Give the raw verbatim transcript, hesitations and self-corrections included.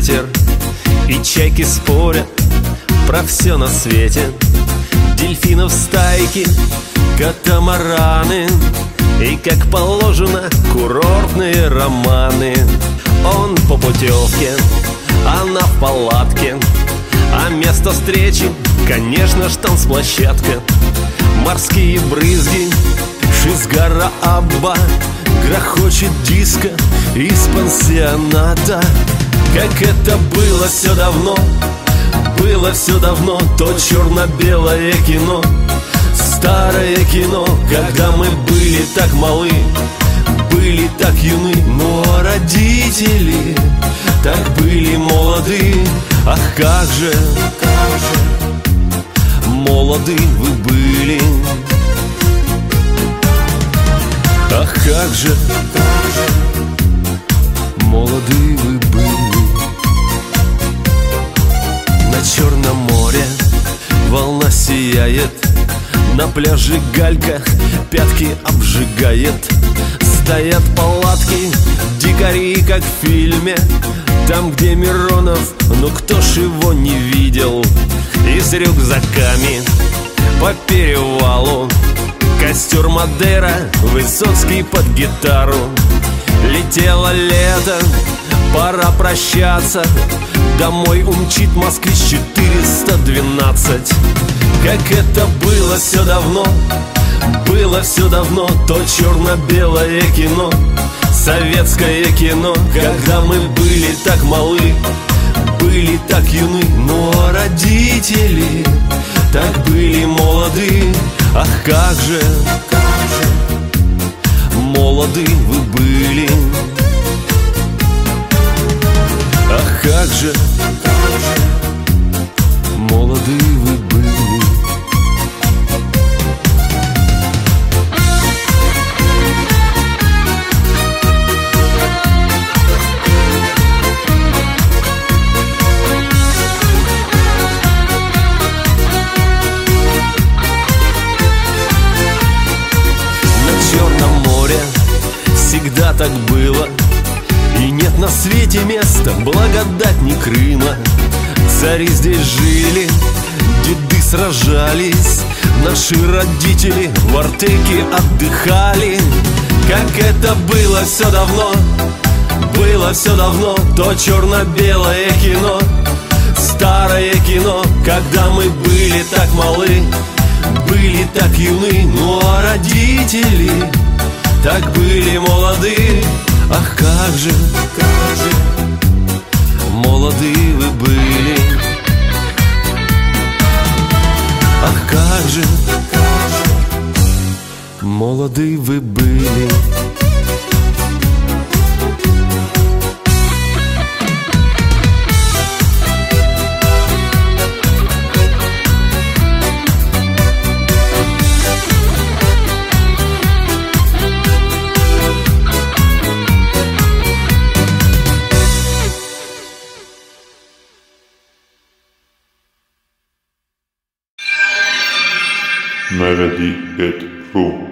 ветер, и чайки спорят про все на свете. Дельфинов стайки, катамараны, и, как положено, курортные романы. Он по путевке, она в палатке, а место встречи, конечно ж, танцплощадка. Морские брызги, Шизгара Абба, грохочет диско из пансионата. Как это было все давно, было все давно, то черно-белое кино, старое кино, когда мы были так малы, были так юны. Но родители так были молоды. Ах, как же, как же молоды вы были. Ах, как же, как же молоды вы были. На Черном море волна сияет, на пляже галька пятки обжигает. Стоят палатки, дикари, как в фильме, там, где Миронов, ну кто ж его не видел. И с рюкзаками по перевалу, костер Мадейра, Высоцкий под гитару. Летело лето, пора прощаться, домой умчит москвич четыреста двенадцать. Как это было все давно, было все давно, то черно-белое кино, советское кино, когда мы были так малы, были так юны. Но родители так были молоды. Ах, как же, как же молоды вы были. Ах, как же, как же молоды вы были. Всегда так было, и нет на свете места благодатней Крыма. Цари здесь жили, деды сражались, наши родители в Артеке отдыхали. Как это было все давно, было все давно, то черно-белое кино, старое кино, когда мы были так малы, были так юны. Ну а родители так были молоды. Ах, как же, как же молоды вы были. Ах, как же, как же молоды вы были. Melody точка ру